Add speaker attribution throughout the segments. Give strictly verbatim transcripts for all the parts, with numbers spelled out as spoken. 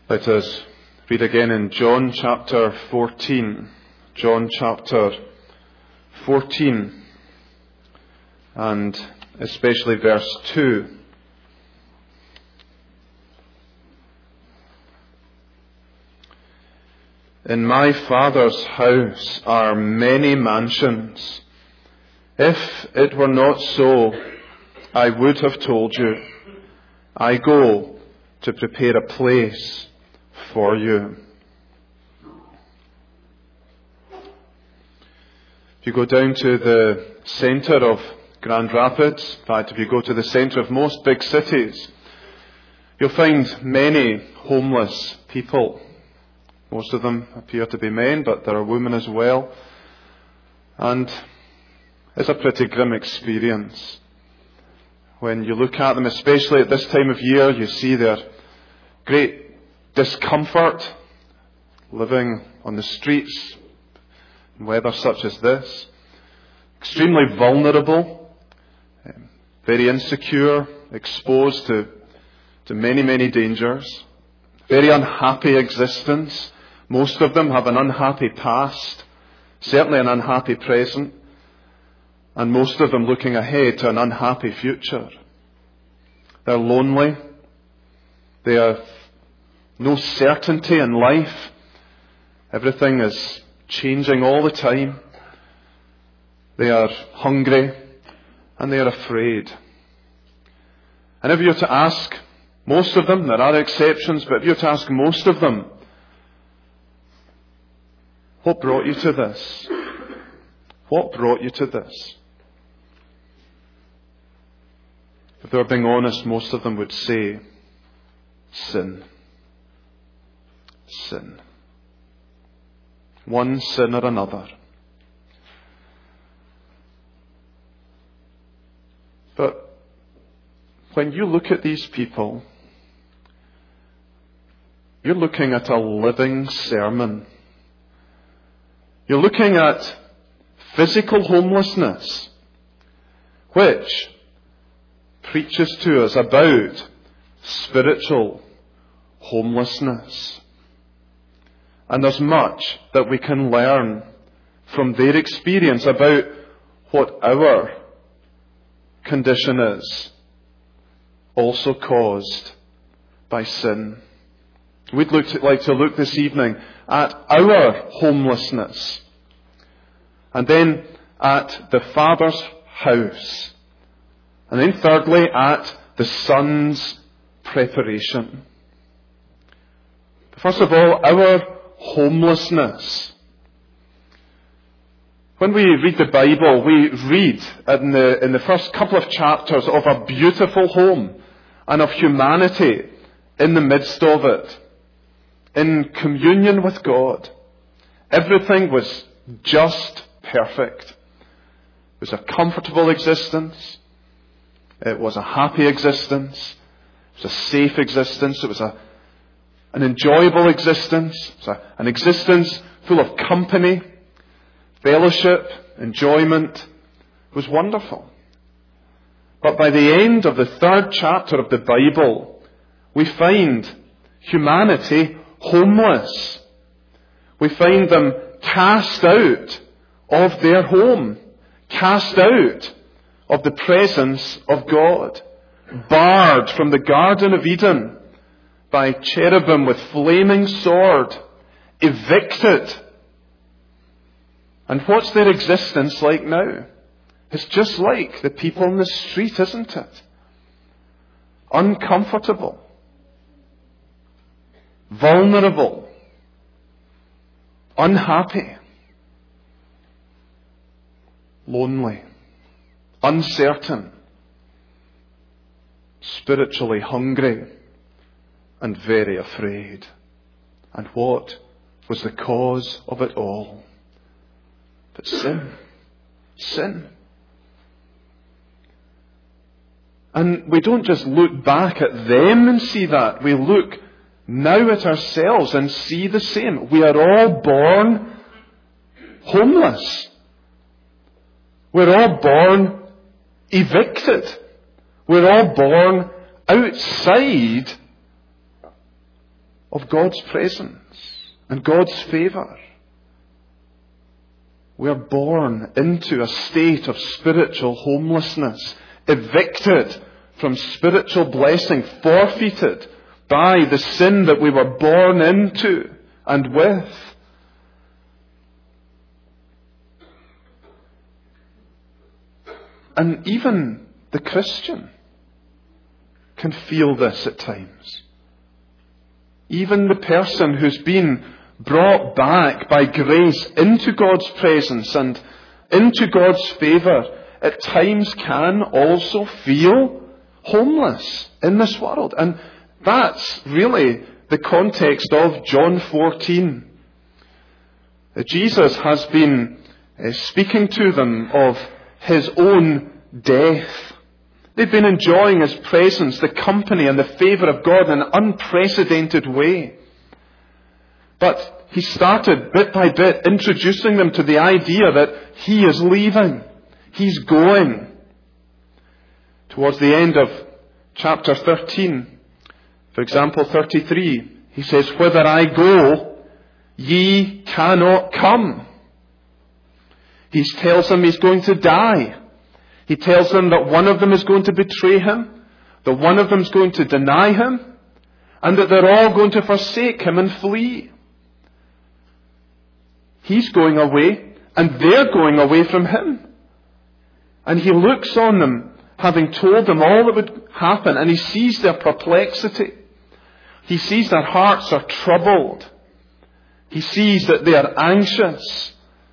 Speaker 1: Let us read again in John chapter fourteen. John chapter fourteen, and especially verse two. In my Father's house are many mansions. If it were not so, I would have told you. I go to prepare a place for you. If you go down to the centre of Grand Rapids, in fact, if you go to the centre of most big cities, you'll find many homeless people. Most of them appear to be men, but there are women as well. And it's a pretty grim experience. When you look at them, especially at this time of year, you see their great discomfort living on the streets in weather such as this. Extremely vulnerable, very insecure, exposed to, to many, many dangers. Very unhappy existence. Most of them have an unhappy past, certainly an unhappy present, and most of them looking ahead to an unhappy future. They're lonely. They have no certainty in life. Everything is changing all the time. They are hungry and they are afraid. And if you were to ask most of them, there are exceptions, but if you were to ask most of them, what brought you to this? What brought you to this? If they were being honest, most of them would say, sin. Sin. One sin or another. But when you look at these people, you're looking at a living sermon. You're looking at physical homelessness, which preaches to us about spiritual homelessness. And there's much that we can learn from their experience about what our condition is, also caused by sin. We'd look to, like to look this evening at our homelessness, and then at the Father's house, and then thirdly at the Son's preparation. First of all, our homelessness. When we read the Bible, we read in the, in the first couple of chapters of a beautiful home and of humanity in the midst of it, in communion with God. Everything was just perfect. It was a comfortable existence. It was a happy existence. It was a safe existence. It was a, an enjoyable existence. It was a, an existence full of company, fellowship, enjoyment. It was wonderful. But by the end of the third chapter of the Bible, we find humanity homeless. We find them cast out of their home, cast out of the presence of God, barred from the Garden of Eden by cherubim with flaming sword, evicted. And what's their existence like now? It's just like the people in the street, isn't it? Uncomfortable, vulnerable, unhappy, lonely, uncertain, spiritually hungry, and very afraid. And what was the cause of it all? But sin. Sin. And we don't just look back at them and see that. We look now at ourselves and see the same. We are all born homeless. We're all born evicted. We're all born outside of God's presence and God's favour. We are born into a state of spiritual homelessness, evicted from spiritual blessing, forfeited by the sin that we were born into and with. And even the Christian can feel this at times. Even the person who's been brought back by grace into God's presence and into God's favour at times can also feel homeless in this world. And that's really the context of John fourteen. Jesus has been uh, speaking to them of his own death. They've been enjoying his presence, the company and the favour of God in an unprecedented way. But he started bit by bit introducing them to the idea that he is leaving. He's going. Towards the end of chapter thirteen, for example, thirty-three, he says, "Whither I go, ye cannot come." He tells them he's going to die. He tells them that one of them is going to betray him, that one of them is going to deny him, and that they're all going to forsake him and flee. He's going away, and they're going away from him. And he looks on them, having told them all that would happen, and he sees their perplexity. He sees their hearts are troubled. He sees that they are anxious.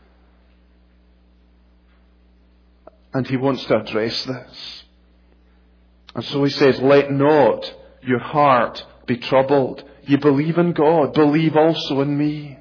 Speaker 1: And he wants to address this. And so he says, "Let not your heart be troubled. You believe in God, believe also in me."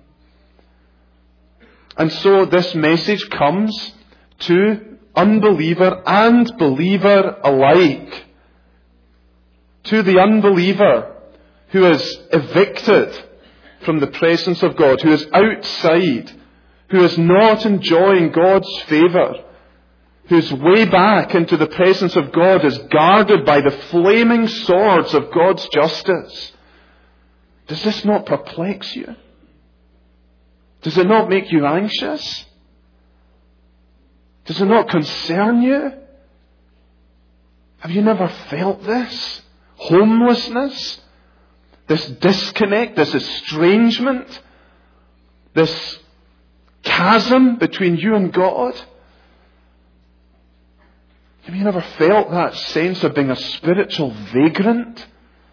Speaker 1: And so this message comes to unbeliever and believer alike. To the unbeliever who is evicted from the presence of God, who is outside, who is not enjoying God's favour, whose way back into the presence of God is guarded by the flaming swords of God's justice. Does this not perplex you? Does it not make you anxious? Does it not concern you? Have you never felt this? Homelessness? This disconnect, this estrangement? This chasm between you and God? Have you never felt that sense of being a spiritual vagrant?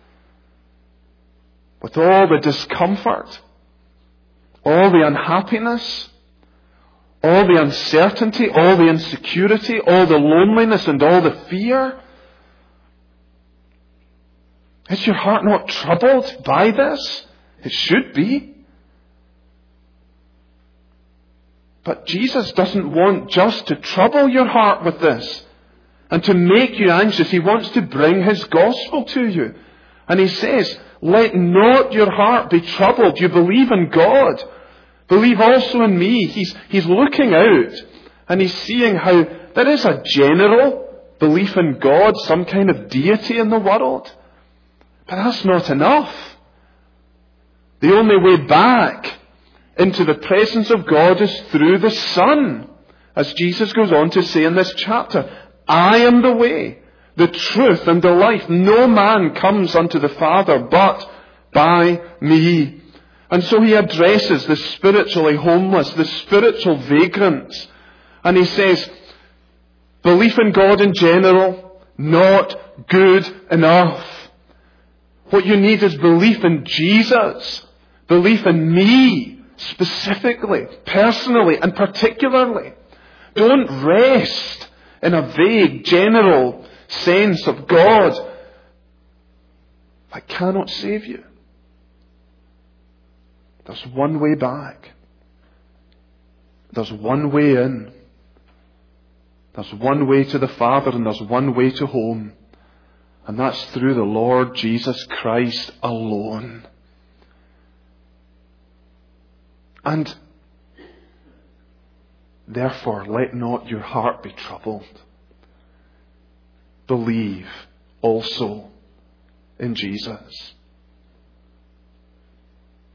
Speaker 1: With all the discomfort, all the unhappiness, all the uncertainty, all the insecurity, all the loneliness and all the fear? Is your heart not troubled by this? It should be. But Jesus doesn't want just to trouble your heart with this and to make you anxious. He wants to bring his gospel to you. And he says, "Let not your heart be troubled. You believe in God. Believe also in me." He's, he's looking out and he's seeing how there is a general belief in God, some kind of deity in the world. But that's not enough. The only way back into the presence of God is through the Son. As Jesus goes on to say in this chapter, "I am the way, the truth, and the life. No man comes unto the Father but by me." And so he addresses the spiritually homeless, the spiritual vagrants. And he says, belief in God in general, not good enough. What you need is belief in Jesus. Belief in me, specifically, personally, and particularly. Don't rest in a vague, general sense of God that cannot save you. There's one way back. There's one way in. There's one way to the Father, and there's one way to home. And that's through the Lord Jesus Christ alone. And therefore, let not your heart be troubled. Believe also in Jesus.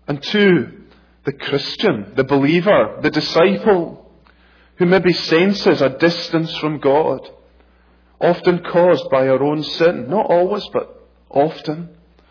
Speaker 1: And two, the Christian, the believer, the disciple, who maybe senses a distance from God, often caused by our own sin. Not always, but often.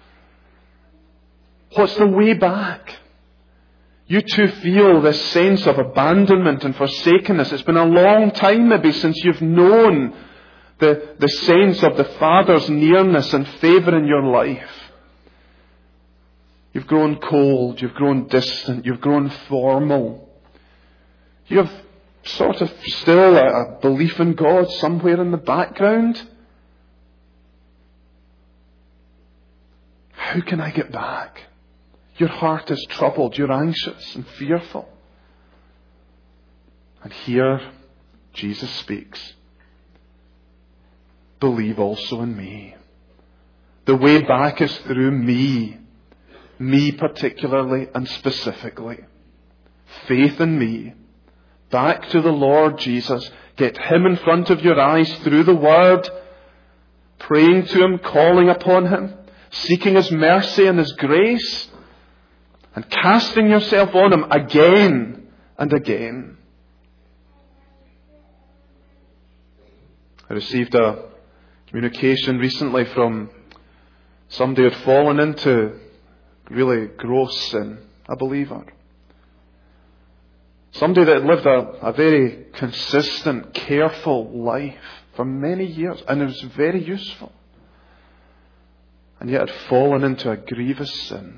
Speaker 1: What's the way back? You too feel this sense of abandonment and forsakenness. It's been a long time maybe since you've known the, the sense of the Father's nearness and favour in your life. You've grown cold, you've grown distant, you've grown formal. You have sort of still a, a belief in God somewhere in the background. How can I get back? Your heart is troubled, you're anxious and fearful. And here Jesus speaks. Believe also in me. The way back is through me. Me particularly and specifically. Faith in me. Back to the Lord Jesus. Get Him in front of your eyes through the Word. Praying to Him, calling upon Him. Seeking His mercy and His grace. And casting yourself on Him again and again. I received a communication recently from somebody who had fallen into really gross sin, a believer. Somebody that had lived a, a very consistent, careful life for many years, and it was very useful. And yet had fallen into a grievous sin.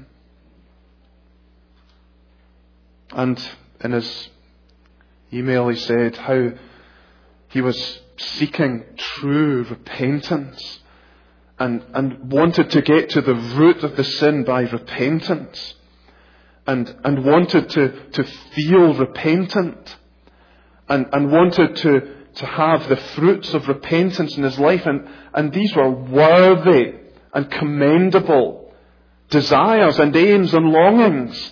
Speaker 1: And in his email he said how he was seeking true repentance and, and wanted to get to the root of the sin by repentance and, and wanted to, to feel repentant and, and wanted to, to have the fruits of repentance in his life. And, and these were worthy and commendable desires and aims and longings.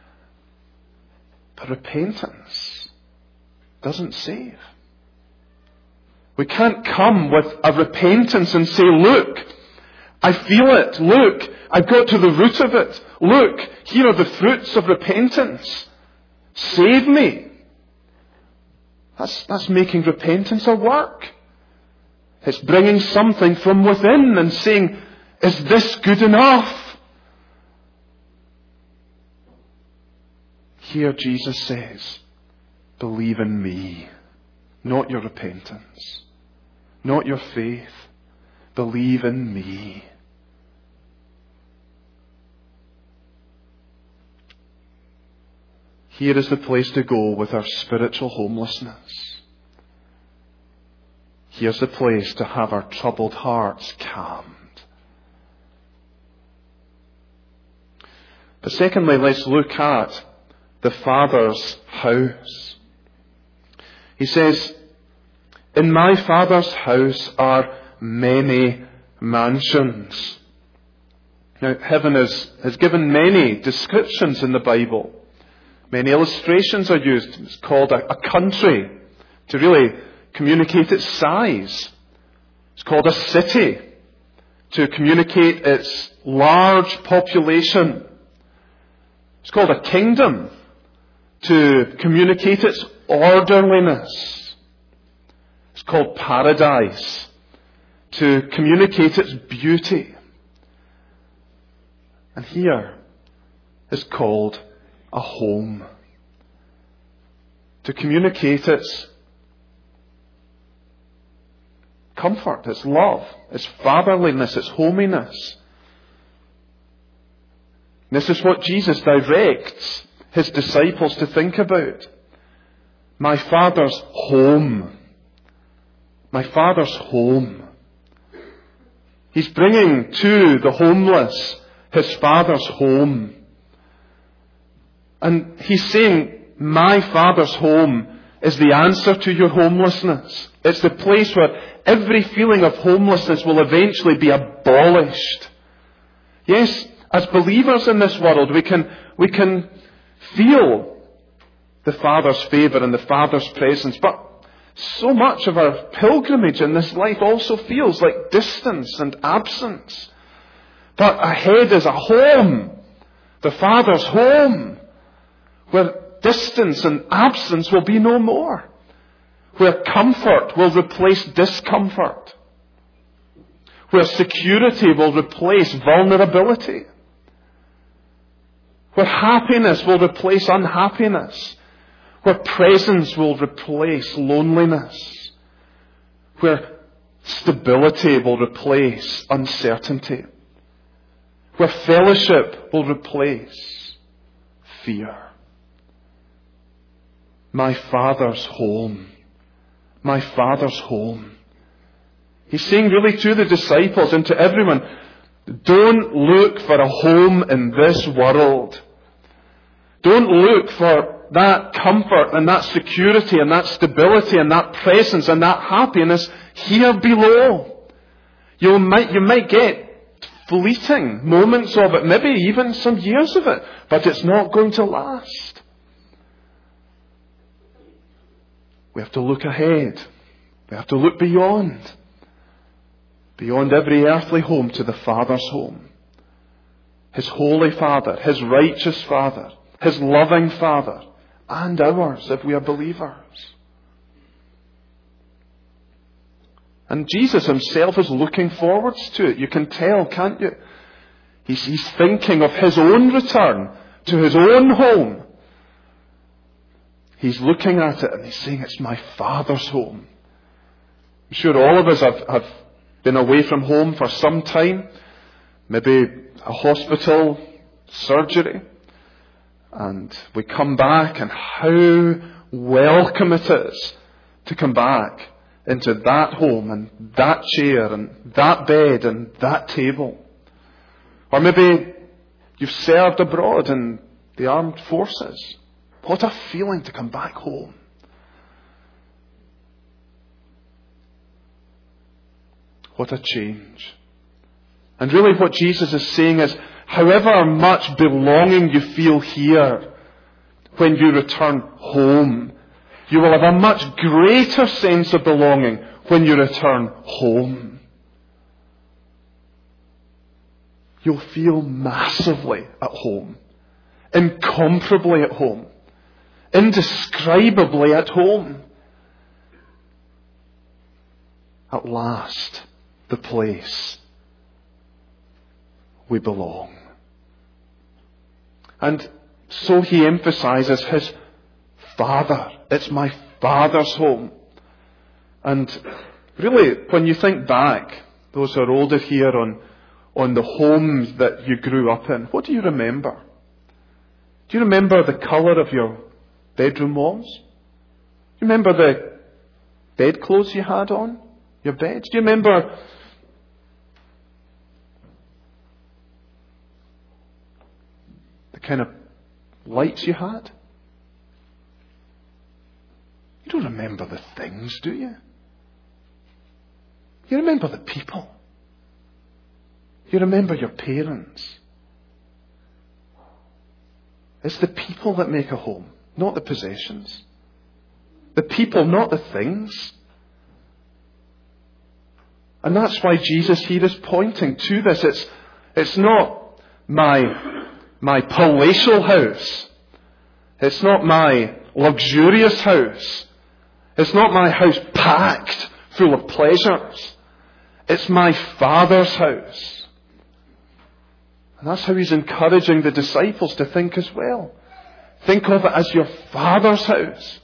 Speaker 1: But repentance doesn't save. We can't come with a repentance and say, look, I feel it. Look, I've got to the root of it. Look, here are the fruits of repentance. Save me. That's, that's making repentance a work. It's bringing something from within and saying, is this good enough? Here Jesus says, believe in me, not your repentance, not your faith. Believe in me. Here is the place to go with our spiritual homelessness. Here's the place to have our troubled hearts calmed. But secondly, let's look at the Father's house. He says, in my Father's house are many mansions. Now, heaven is, has given many descriptions in the Bible. Many illustrations are used. It's called a, a country to really communicate its size. It's called a city to communicate its large population. It's called a kingdom to communicate its orderliness. It's called paradise to communicate its beauty. And here is called a home to communicate its comfort, its love, its fatherliness, its hominess. This is what Jesus directs His disciples to think about. My Father's home. My Father's home. He's bringing to the homeless His Father's home. And He's saying, my Father's home is the answer to your homelessness. It's the place where every feeling of homelessness will eventually be abolished. Yes, as believers in this world, we can, we can feel the Father's favour and the Father's presence, but so much of our pilgrimage in this life also feels like distance and absence. But ahead is a home The Father's home, where distance and absence will be no more, where comfort will replace discomfort, where security will replace vulnerability, where happiness will replace unhappiness, where presence will replace loneliness, where stability will replace uncertainty, where fellowship will replace fear. My Father's home. My Father's home. He's saying really to the disciples and to everyone, don't look for a home in this world. Don't look for that comfort and that security and that stability and that presence and that happiness here below. You might, you might get fleeting moments of it, maybe even some years of it, but it's not going to last. We have to look ahead. We have to look beyond. Beyond every earthly home to the Father's home. His holy Father, His righteous Father, His loving Father, and ours if we are believers. And Jesus Himself is looking forwards to it. You can tell, can't you? He's, he's thinking of His own return to His own home. He's looking at it and He's saying, it's my Father's home. I'm sure all of us have, have been away from home for some time. Maybe a hospital, surgery. And we come back, and how welcome it is to come back into that home and that chair and that bed and that table. Or maybe you've served abroad in the armed forces. What a feeling to come back home. What a change. And really what Jesus is saying is, however much belonging you feel here, when you return home, you will have a much greater sense of belonging when you return home. You'll feel massively at home, incomparably at home, indescribably at home. At last, the place we belong. And so He emphasizes His Father. It's my Father's home. And really, when you think back, those who are older here, on, on the home that you grew up in, what do you remember? Do you remember the colour of your bedroom walls? Do you remember the bedclothes you had on your bed? Do you remember the kind of lights you had? You don't remember the things, do you? You remember the people. You remember your parents. It's the people that make a home, not the possessions. The people, not the things. And that's why Jesus here is pointing to this. It's, it's not my, my palatial house. It's not my luxurious house. It's not my house packed full of pleasures. It's my Father's house. And that's how He's encouraging the disciples to think as well. Think of it as your Father's house.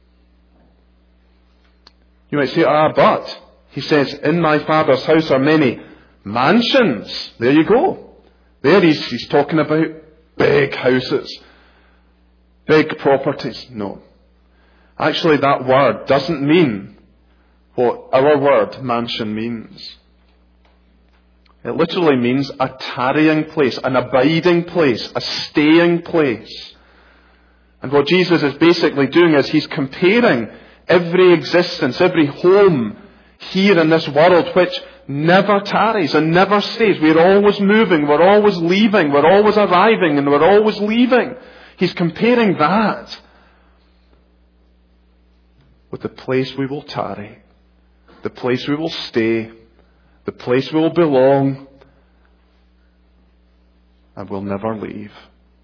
Speaker 1: You might say, ah, but, He says, in my Father's house are many mansions. There you go. There he's, he's talking about big houses, big properties. No. Actually, that word doesn't mean what our word mansion means. It literally means a tarrying place, an abiding place, a staying place. And what Jesus is basically doing is He's comparing every existence, every home here in this world, which never tarries and never stays. We're always moving, we're always leaving, we're always arriving, and we're always leaving. He's comparing that with the place we will tarry, the place we will stay, the place we will belong, and will never leave.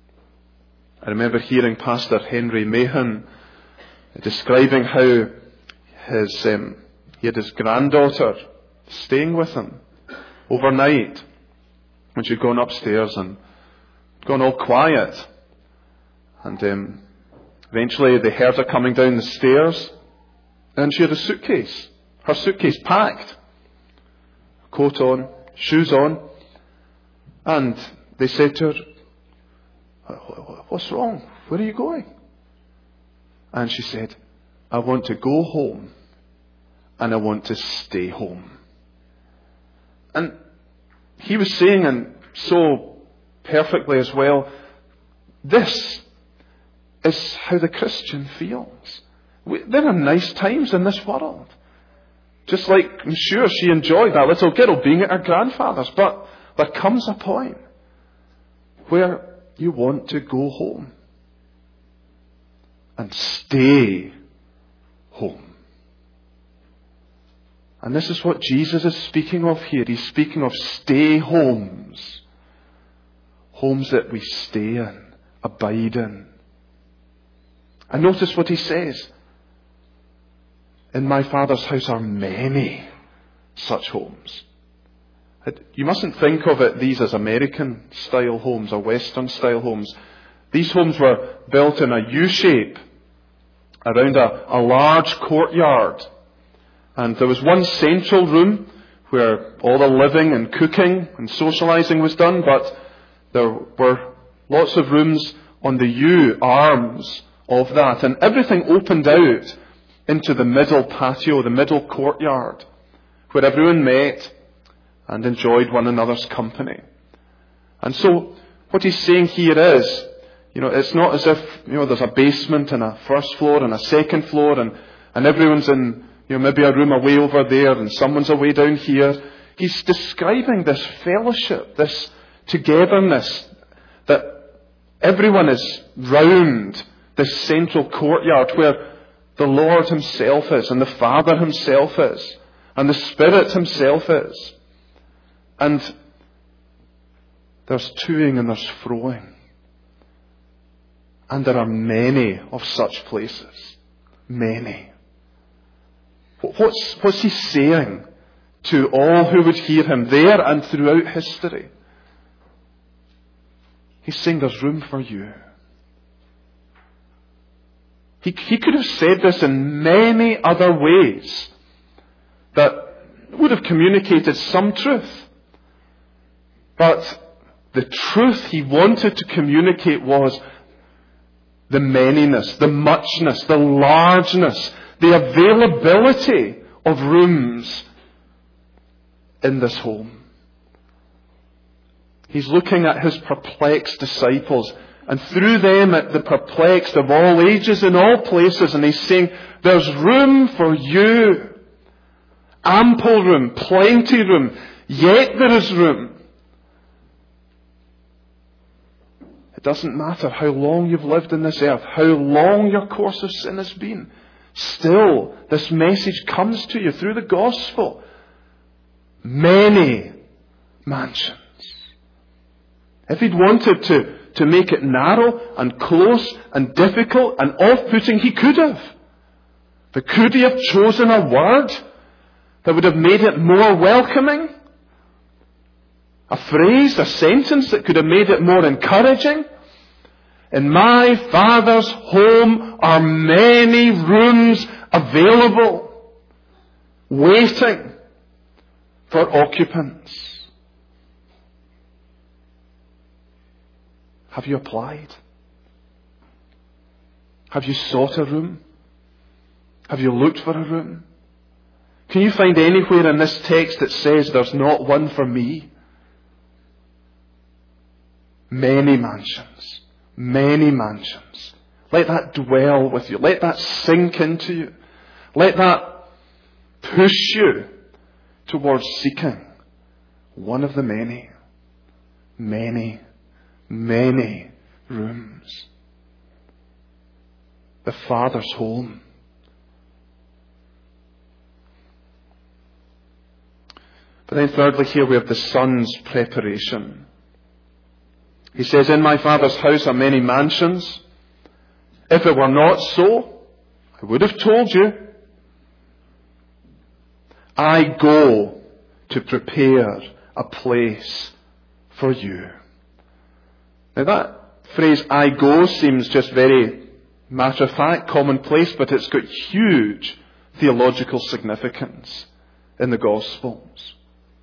Speaker 1: I remember hearing Pastor Henry Mahan describing how his um, he had his granddaughter staying with him overnight when she'd gone upstairs and gone all quiet. And um, eventually they heard her coming down the stairs, and she had a suitcase, her suitcase packed, coat on, shoes on, and they said to her, "What's wrong? Where are you going?" And she said, "I want to go home, and I want to stay home." And he was saying, and so perfectly as well, this is how the Christian feels. We, there are nice times in this world. Just like, I'm sure she enjoyed that little girl being at her grandfather's, but there comes a point where you want to go home and stay home. And this is what Jesus is speaking of here. He's speaking of stay homes. Homes that we stay in, abide in. And notice what he says. In my Father's house are many such homes. You mustn't think of it, these as American style homes or Western style homes. These homes were built in a U shape around a, a large courtyard. And there was one central room where all the living and cooking and socializing was done, but there were lots of rooms on the U arms of that. And everything opened out into the middle patio, the middle courtyard, where everyone met and enjoyed one another's company. And so what he's saying here is, you know, it's not as if, you know, there's a basement and a first floor and a second floor and, and everyone's in, you know, maybe a room away over there and someone's away down here. He's describing this fellowship, this togetherness, that everyone is round this central courtyard where the Lord himself is and the Father himself is and the Spirit himself is. And there's toing and there's froing. And there are many of such places. Many. What's, what's he saying to all who would hear him there and throughout history? He's saying there's room for you. He, he could have said this in many other ways that would have communicated some truth. But the truth he wanted to communicate was the manyness, the muchness, the largeness, the availability of rooms in this home. He's looking at his perplexed disciples, and through them at the perplexed of all ages and all places, and he's saying, there's room for you. Ample room, plenty room, yet there is room. It doesn't matter how long you've lived in this earth, how long your course of sin has been. Still, this message comes to you through the gospel. Many mansions. If he'd wanted to, to make it narrow and close and difficult and off-putting, he could have. But could he have chosen a word that would have made it more welcoming? A phrase, a sentence that could have made it more encouraging? In my Father's home are many rooms available, waiting for occupants. Have you applied? Have you sought a room? Have you looked for a room? Can you find anywhere in this text that says there's not one for me? Many mansions. Many mansions. Let that dwell with you. Let that sink into you. Let that push you towards seeking one of the many, many, many rooms. The Father's home. But then thirdly, here we have the Son's preparation. He says, in my Father's house are many mansions. If it were not so, I would have told you. I go to prepare a place for you. Now that phrase, I go, seems just very matter of fact, commonplace, but it's got huge theological significance in the Gospels.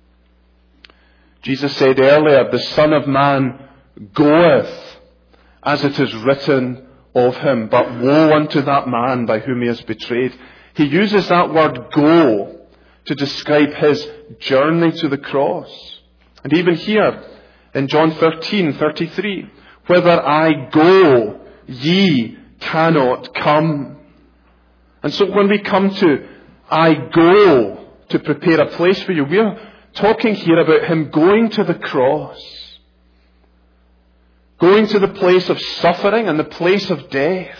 Speaker 1: Jesus said earlier, the Son of Man goeth as it is written of him, but woe unto that man by whom he is betrayed. He uses that word go to describe his journey to the cross. And even here in John thirteen thirty-three, whither I go, ye cannot come. And so when we come to I go to prepare a place for you, we are talking here about him going to the cross. Going to the place of suffering and the place of death.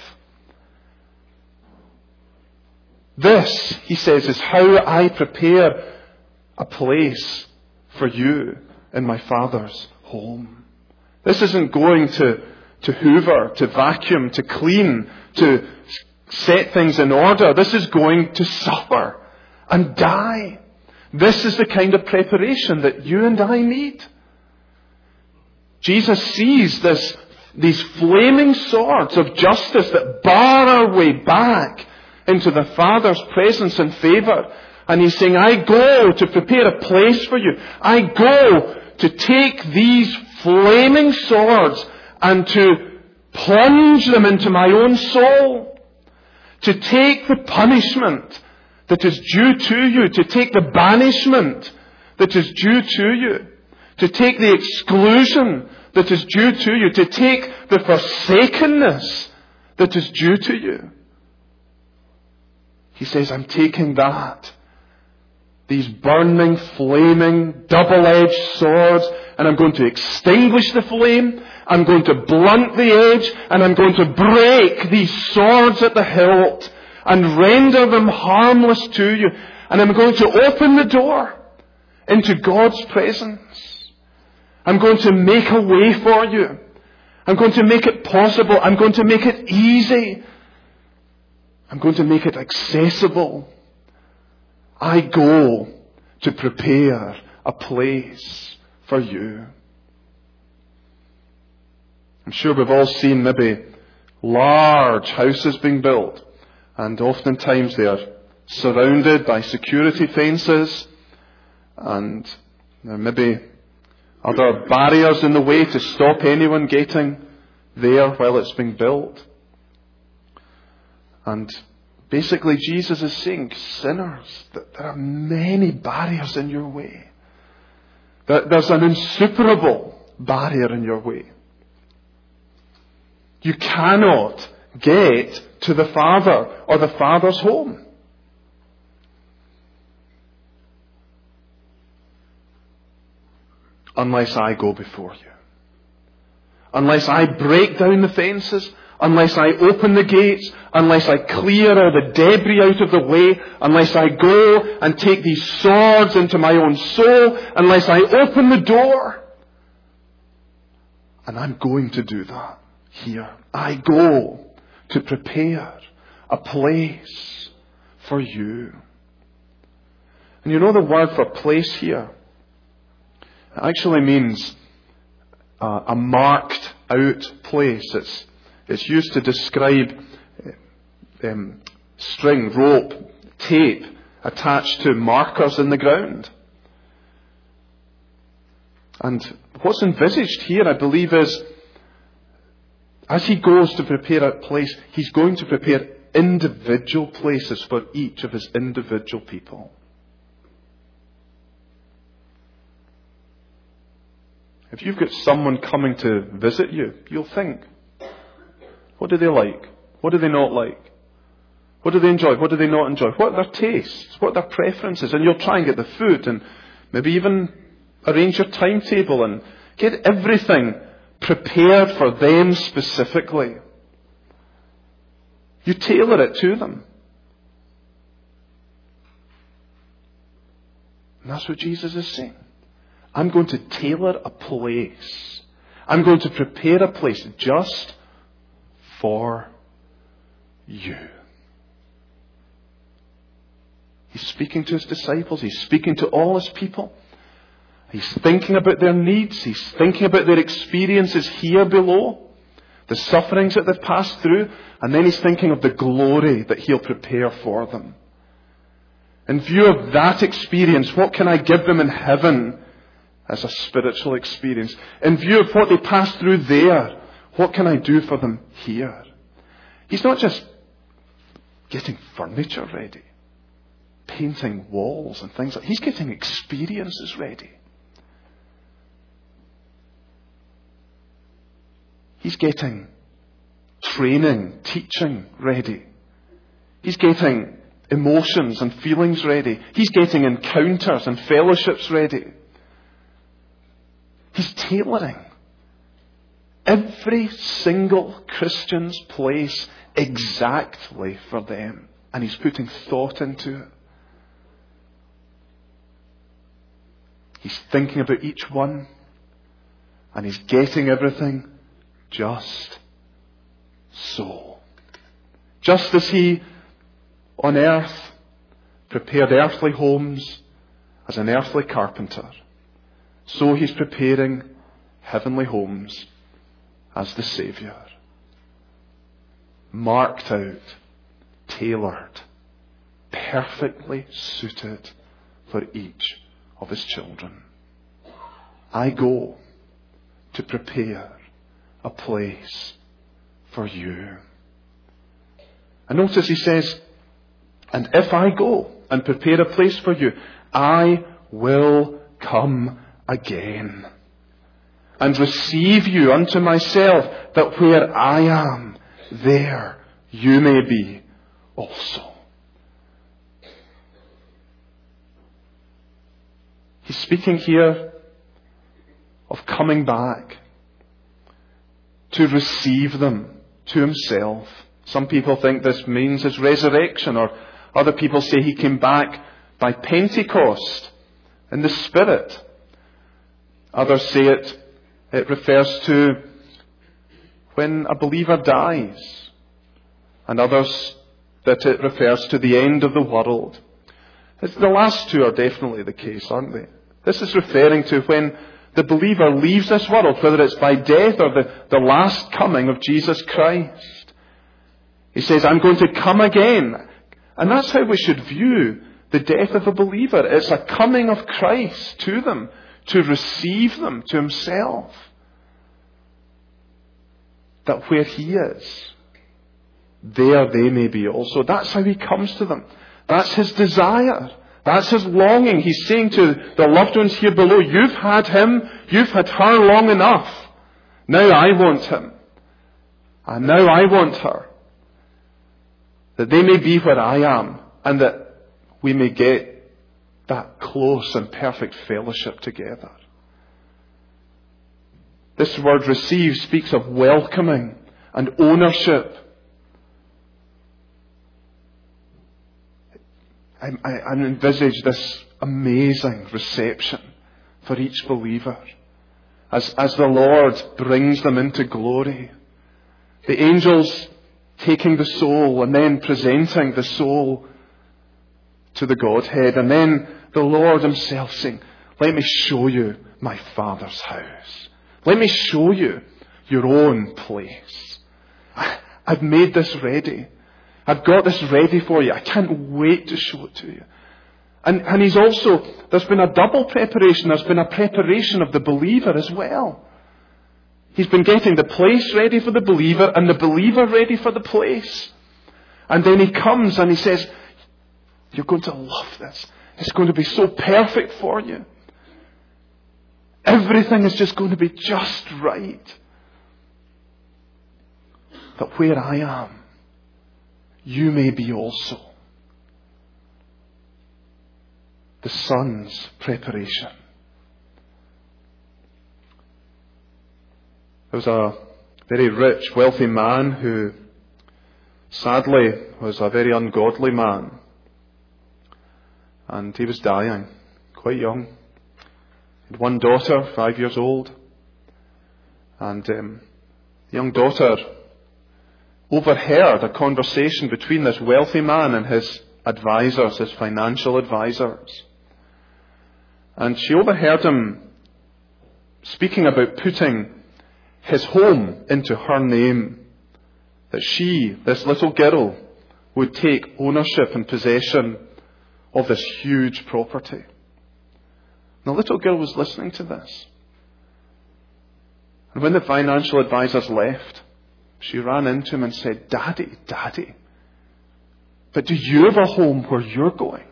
Speaker 1: This, he says, is how I prepare a place for you in my Father's home. This isn't going to, to hoover, to vacuum, to clean, to set things in order. This is going to suffer and die. This is the kind of preparation that you and I need. Jesus sees this, these flaming swords of justice that bar our way back into the Father's presence and favour. And he's saying, I go to prepare a place for you. I go to take these flaming swords and to plunge them into my own soul. To take the punishment that is due to you. To take the banishment that is due to you. To take the exclusion that is due to you. To take the forsakenness that is due to you. He says, I'm taking that. These burning, flaming, double-edged swords, and I'm going to extinguish the flame. I'm going to blunt the edge, and I'm going to break these swords at the hilt and render them harmless to you. And I'm going to open the door into God's presence. I'm going to make a way for you. I'm going to make it possible. I'm going to make it easy. I'm going to make it accessible. I go to prepare a place for you. I'm sure we've all seen maybe large houses being built, and oftentimes they are surrounded by security fences, and there may be other barriers in the way to stop anyone getting there while it's being built. And basically Jesus is saying, sinners, that there are many barriers in your way. That there's an insuperable barrier in your way. You cannot get to the Father or the Father's home. Unless I go before you. Unless I break down the fences. Unless I open the gates. Unless I clear all the debris out of the way. Unless I go and take these swords into my own soul. Unless I open the door. And I'm going to do that here. I go to prepare a place for you. And you know the word for place here? It actually means uh, a marked out place. It's, it's used to describe um, string, rope, tape attached to markers in the ground. And what's envisaged here, I believe, is as he goes to prepare a place, he's going to prepare individual places for each of his individual people. If you've got someone coming to visit you, you'll think, what do they like? What do they not like? What do they enjoy? What do they not enjoy? What are their tastes? What are their preferences? And you'll try and get the food and maybe even arrange your timetable and get everything prepared for them specifically. You tailor it to them. And that's what Jesus is saying. I'm going to tailor a place I'm going to prepare a place just for you. He's speaking to his disciples. He's speaking to all his people. He's thinking about their needs. He's thinking about their experiences here below, the sufferings that they've passed through, and then he's thinking of the glory that he'll prepare for them. In view of that experience, what can I give them in heaven as a spiritual experience? In view of what they passed through there, what can I do for them here? He's not just getting furniture ready, painting walls and things like that. He's getting experiences ready. He's getting training, teaching ready. He's getting emotions and feelings ready. He's getting encounters and fellowships ready. He's tailoring every single Christian's place exactly for them. And he's putting thought into it. He's thinking about each one. And he's getting everything just so. Just as he on earth prepared earthly homes as an earthly carpenter, so he's preparing heavenly homes as the Saviour. Marked out, tailored, perfectly suited for each of his children. I go to prepare a place for you. And notice he says, and if I go and prepare a place for you, I will come again and receive you unto myself, that where I am, there you may be also. He's speaking here of coming back to receive them to himself. Some people think this means his resurrection, or other people say he came back by Pentecost in the Spirit. Others say it, it refers to when a believer dies, and others that it refers to the end of the world. It's, the last two are definitely the case, aren't they? This is referring to when the believer leaves this world, whether it's by death or the, the last coming of Jesus Christ. He says, I'm going to come again. And that's how we should view the death of a believer. It's a coming of Christ to them, to receive them to himself. That where he is, there they may be also. That's how he comes to them. That's his desire. That's his longing. He's saying to the loved ones here below, you've had him, you've had her long enough. Now I want him. And now I want her. That they may be where I am, and that we may get that close and perfect fellowship together. This word receive speaks of welcoming and ownership. I, I, I envisage this amazing reception for each believer as, as the Lord brings them into glory. The angels taking the soul and then presenting the soul to the Godhead, and then the Lord himself saying, let me show you my Father's house. Let me show you your own place. I've made this ready. I've got this ready for you. I can't wait to show it to you. And, and he's also, there's been a double preparation. There's been a preparation of the believer as well. He's been getting the place ready for the believer and the believer ready for the place. And then he comes and he says, you're going to love this. It's going to be so perfect for you. Everything is just going to be just right. That where I am, you may be also. The Son's preparation. There was a very rich, wealthy man who sadly was a very ungodly man. And he was dying, quite young. He had one daughter, five years old. And um, the young daughter overheard a conversation between this wealthy man and his advisors, his financial advisors. And she overheard him speaking about putting his home into her name. That she, this little girl, would take ownership and possession of this huge property. And the little girl was listening to this. And when the financial advisors left, she ran into him and said, "Daddy, Daddy, but do you have a home where you're going?"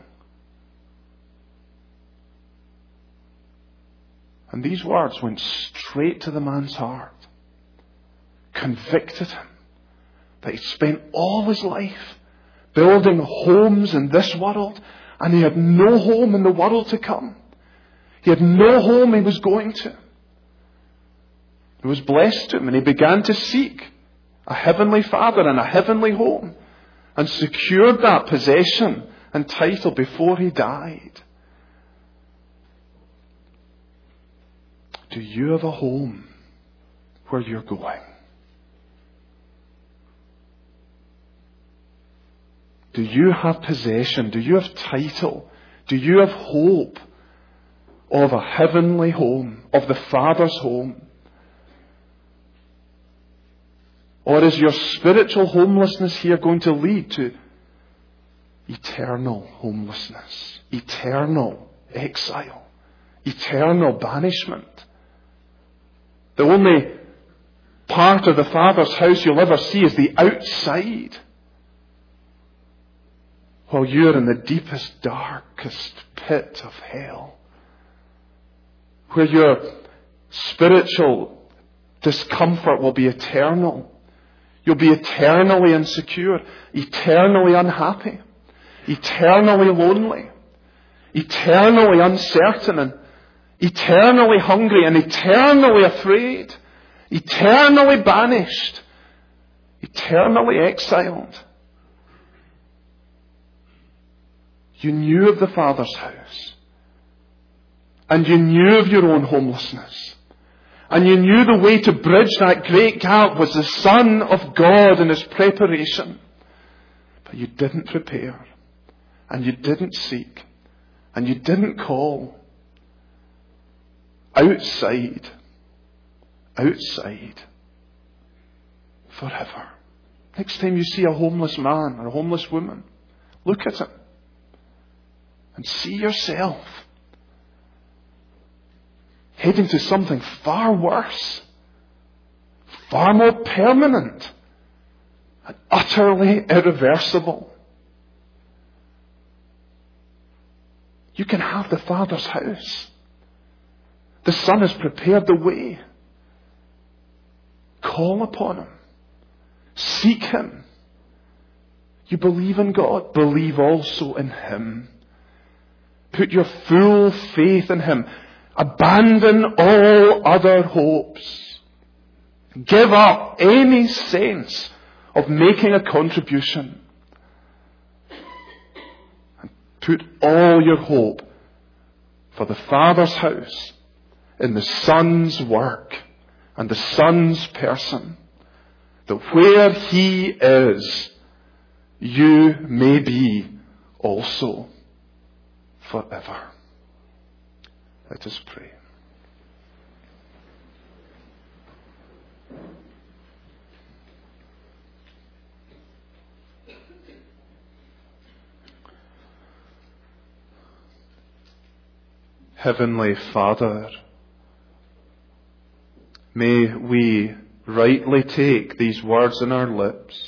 Speaker 1: And these words went straight to the man's heart, convicted him that he'd spent all his life building homes in this world, and he had no home in the world to come. He had no home he was going to. It was blessed to him, and he began to seek a heavenly Father and a heavenly home, and secured that possession and title before he died. Do you have a home where you're going? Do you have possession? Do you have title? Do you have hope of a heavenly home, of the Father's home? Or is your spiritual homelessness here going to lead to eternal homelessness, eternal exile, eternal banishment? The only part of the Father's house you'll ever see is the outside, while you're in the deepest, darkest pit of hell, where your spiritual discomfort will be eternal. You'll be eternally insecure, eternally unhappy, eternally lonely, eternally uncertain, and eternally hungry, and eternally afraid, eternally banished, eternally exiled. You knew of the Father's house, and you knew of your own homelessness, and you knew the way to bridge that great gap was the Son of God and His preparation. But you didn't prepare, and you didn't seek, and you didn't call. Outside, outside, forever. Next time you see a homeless man or a homeless woman, look at him and see yourself heading to something far worse, far more permanent, and utterly irreversible. You can have the Father's house. The Son has prepared the way. Call upon Him. Seek Him. You believe in God. Believe also in Him. Put your full faith in Him. Abandon all other hopes. Give up any sense of making a contribution. And put all your hope for the Father's house in the Son's work and the Son's person, that where He is, you may be also forever. Let us pray. Heavenly Father, may we rightly take these words in our lips.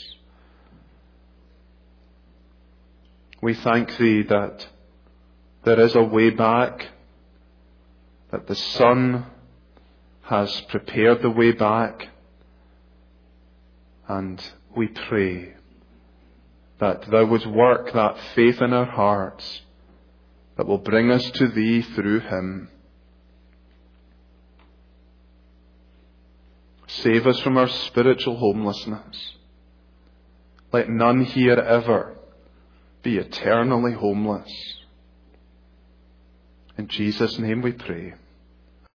Speaker 1: We thank Thee that there is a way back, that the Son has prepared the way back, and we pray that Thou wouldst work that faith in our hearts that will bring us to Thee through Him. Save us from our spiritual homelessness. Let none here ever be eternally homeless. In Jesus' name we pray.